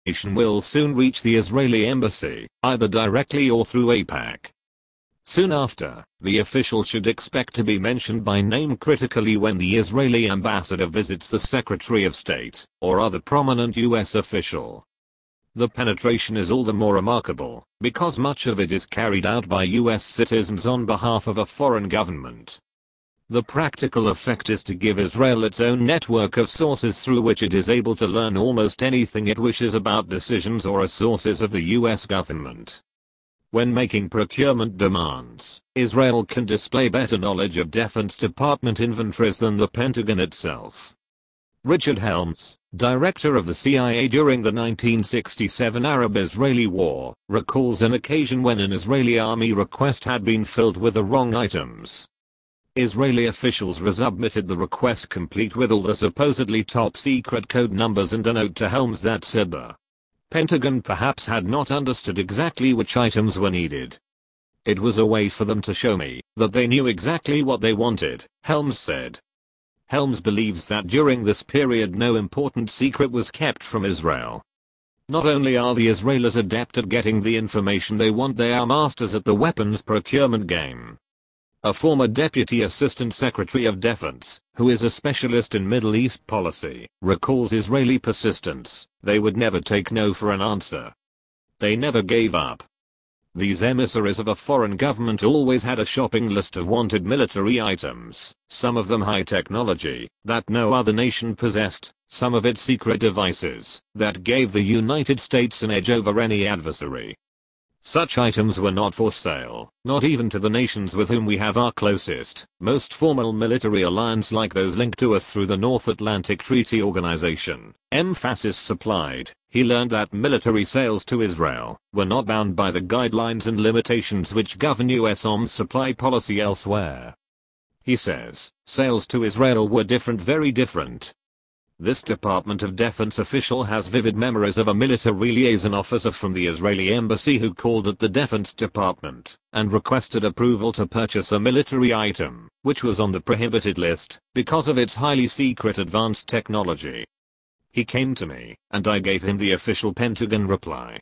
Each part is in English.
will soon reach the Israeli embassy, either directly or through AIPAC. Soon after, the official should expect to be mentioned by name critically when the Israeli ambassador visits the Secretary of State, or other prominent US official. The penetration is all the more remarkable, because much of it is carried out by US citizens on behalf of a foreign government. The practical effect is to give Israel its own network of sources through which it is able to learn almost anything it wishes about decisions or sources of the US government. When making procurement demands, Israel can display better knowledge of Defense Department inventories than the Pentagon itself. Richard Helms, director of the CIA during the 1967 Arab-Israeli War, recalls an occasion when an Israeli army request had been filled with the wrong items. Israeli officials resubmitted the request complete with all the supposedly top-secret code numbers and a note to Helms that said the Pentagon perhaps had not understood exactly which items were needed. It was a way for them to show me that they knew exactly what they wanted, Helms said. Helms believes that during this period no important secret was kept from Israel. Not only are the Israelis adept at getting the information they want, they are masters at the weapons procurement game. A former Deputy Assistant Secretary of Defense, who is a specialist in Middle East policy, recalls Israeli persistence. They would never take no for an answer. They never gave up. These emissaries of a foreign government always had a shopping list of wanted military items, some of them high technology, that no other nation possessed, some of it secret devices, that gave the United States an edge over any adversary. Such items were not for sale, not even to the nations with whom we have our closest, most formal military alliance like those linked to us through the North Atlantic Treaty Organization. Emphasis supplied. He learned that military sales to Israel were not bound by the guidelines and limitations which govern US arms supply policy elsewhere. He says, sales to Israel were different, very different. This Department of Defense official has vivid memories of a military liaison officer from the Israeli embassy who called at the Defense Department and requested approval to purchase a military item, which was on the prohibited list because of its highly secret advanced technology. He came to me, and I gave him the official Pentagon reply.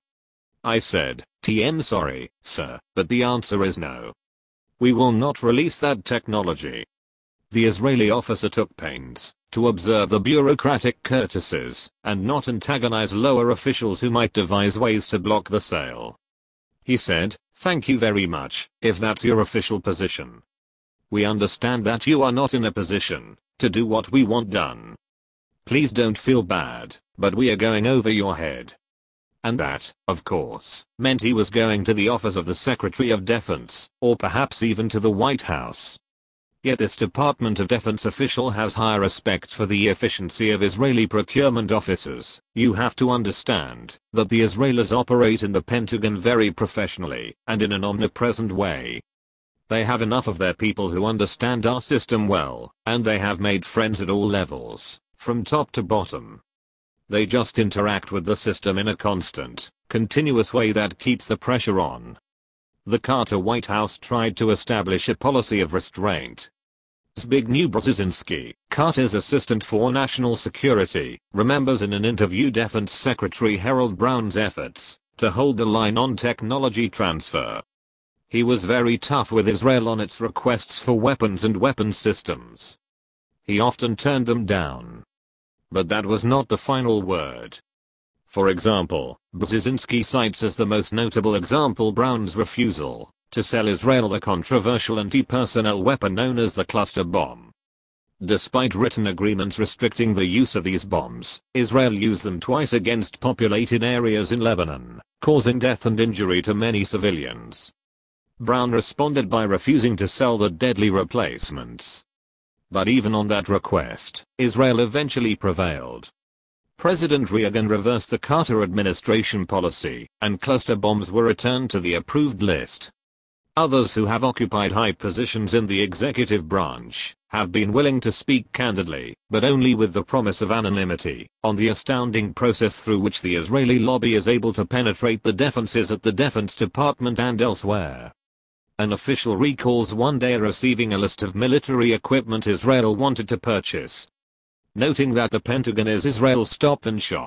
I said, sorry, sir, but the answer is no. We will not release that technology. The Israeli officer took pains to observe the bureaucratic courtesies and not antagonize lower officials who might devise ways to block the sale. He said, thank you very much, if that's your official position. We understand that you are not in a position to do what we want done. Please don't feel bad, but we are going over your head. And that, of course, meant he was going to the office of the Secretary of Defense, or perhaps even to the White House. Yet this Department of Defense official has high respect for the efficiency of Israeli procurement officers. You have to understand that the Israelis operate in the Pentagon very professionally and in an omnipresent way. They have enough of their people who understand our system well, and they have made friends at all levels, from top to bottom. They just interact with the system in a constant, continuous way that keeps the pressure on. The Carter White House tried to establish a policy of restraint. Zbigniew Brzezinski, Carter's assistant for national security, remembers in an interview Defense Secretary Harold Brown's efforts to hold the line on technology transfer. He was very tough with Israel on its requests for weapons and weapons systems. He often turned them down. But that was not the final word. For example, Brzezinski cites as the most notable example Brown's refusal to sell Israel the controversial anti-personnel weapon known as the cluster bomb. Despite written agreements restricting the use of these bombs, Israel used them twice against populated areas in Lebanon, causing death and injury to many civilians. Brown responded by refusing to sell the deadly replacements. But even on that request, Israel eventually prevailed. President Reagan reversed the Carter administration policy, and cluster bombs were returned to the approved list. Others who have occupied high positions in the executive branch have been willing to speak candidly, but only with the promise of anonymity, on the astounding process through which the Israeli lobby is able to penetrate the defenses at the Defense Department and elsewhere. An official recalls one day receiving a list of military equipment Israel wanted to purchase. Noting that the Pentagon is Israel's stop and shop,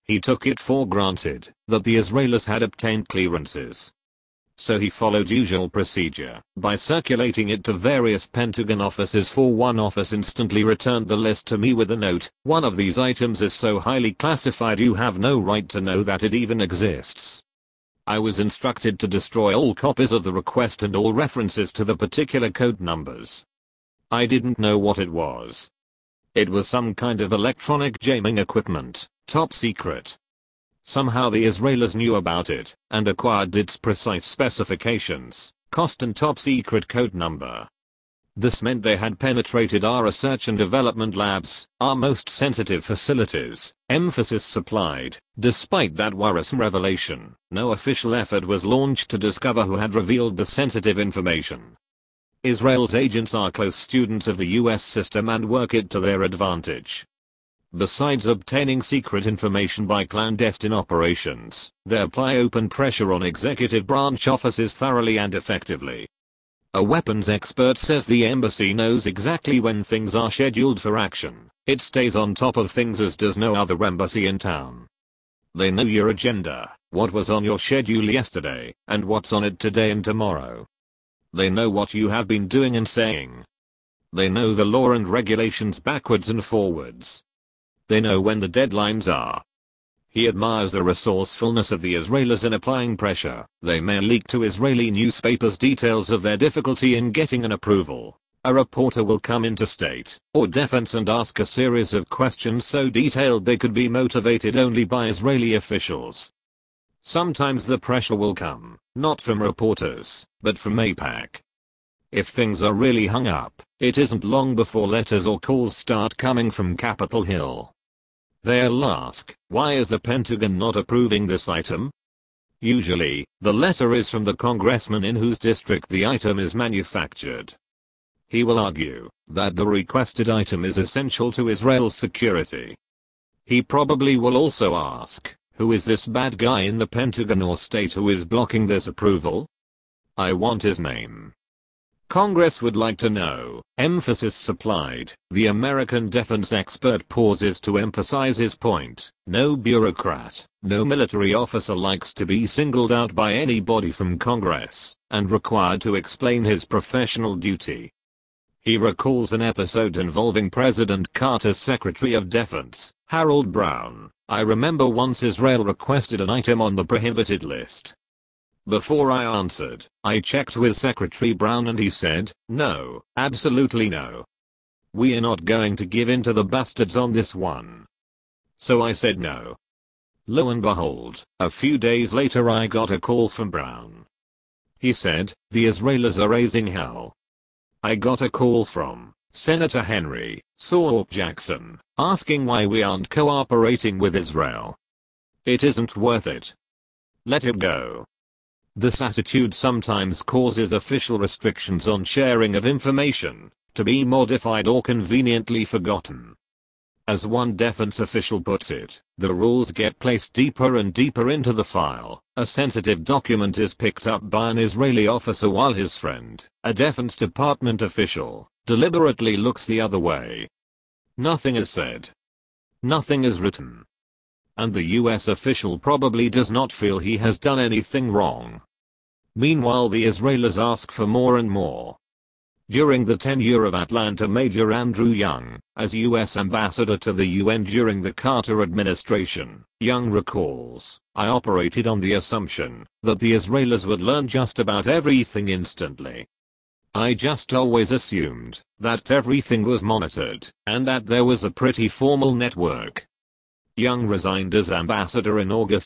He took it for granted that the Israelis had obtained clearances. So he followed usual procedure by circulating it to various Pentagon offices. For one office instantly returned the list to me with a note: "One of these items is so highly classified you have no right to know that it even exists." I was instructed to destroy all copies of the request and all references to the particular code numbers. I didn't know what it was. It was some kind of electronic jamming equipment, top secret. Somehow the Israelis knew about it and acquired its precise specifications, cost and top secret code number. This meant they had penetrated our research and development labs, our most sensitive facilities, emphasis supplied. Despite that worrisome revelation, no official effort was launched to discover who had revealed the sensitive information. Israel's agents are close students of the US system and work it to their advantage. Besides obtaining secret information by clandestine operations, they apply open pressure on executive branch offices thoroughly and effectively. A weapons expert says the embassy knows exactly when things are scheduled for action. It stays on top of things as does no other embassy in town. They know your agenda, what was on your schedule yesterday, and what's on it today and tomorrow. They know what you have been doing and saying. They know the law and regulations backwards and forwards. They know when the deadlines are. He admires the resourcefulness of the Israelis in applying pressure. They may leak to Israeli newspapers details of their difficulty in getting an approval. A reporter will come into state or defense and ask a series of questions so detailed they could be motivated only by Israeli officials. Sometimes the pressure will come, not from reporters, but from AIPAC. If things are really hung up, it isn't long before letters or calls start coming from Capitol Hill. They'll ask, why is the Pentagon not approving this item? Usually, the letter is from the congressman in whose district the item is manufactured. He will argue that the requested item is essential to Israel's security. He probably will also ask, who is this bad guy in the Pentagon or state who is blocking this approval? I want his name. Congress would like to know. Emphasis supplied. The American defense expert pauses to emphasize his point. No bureaucrat, no military officer likes to be singled out by anybody from Congress and required to explain his professional duty. He recalls an episode involving President Carter's Secretary of Defense, Harold Brown. I remember once Israel requested an item on the prohibited list. Before I answered, I checked with Secretary Brown and he said, no, absolutely no. We are not going to give in to the bastards on this one. So I said no. Lo and behold, a few days later I got a call from Brown. He said, the Israelis are raising hell. I got a call from Senator Henry Saw Jackson, asking why we aren't cooperating with Israel. It isn't worth it. Let it go. This attitude sometimes causes official restrictions on sharing of information to be modified or conveniently forgotten. As one defense official puts it, the rules get placed deeper and deeper into the file. A sensitive document is picked up by an Israeli officer while his friend, a Defense Department official, deliberately looks the other way. Nothing is said. Nothing is written. And the US official probably does not feel he has done anything wrong. Meanwhile the Israelis ask for more and more. During the tenure of Atlanta Major Andrew Young, as US ambassador to the UN during the Carter administration, Young recalls, I operated on the assumption that the Israelis would learn just about everything instantly. I just always assumed that everything was monitored and that there was a pretty formal network. Young resigned as ambassador in August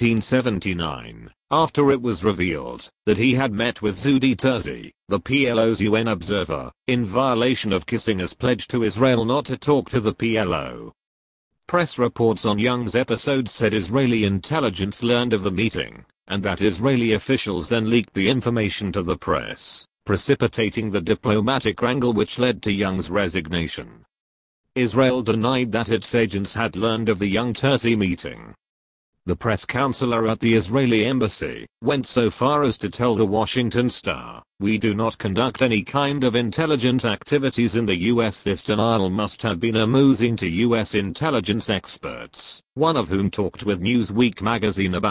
1979, after it was revealed that he had met with Zuhdi Terzi, the PLO's UN observer, in violation of Kissinger's pledge to Israel not to talk to the PLO. Press reports on Young's episode said Israeli intelligence learned of the meeting, and that Israeli officials then leaked the information to the press, precipitating the diplomatic wrangle which led to Young's resignation. Israel denied that its agents had learned of the Young-Terzi meeting. The press counselor at the Israeli embassy went so far as to tell the Washington Star, "We do not conduct any kind of intelligence activities in the US." This denial must have been amusing to US intelligence experts, one of whom talked with Newsweek magazine about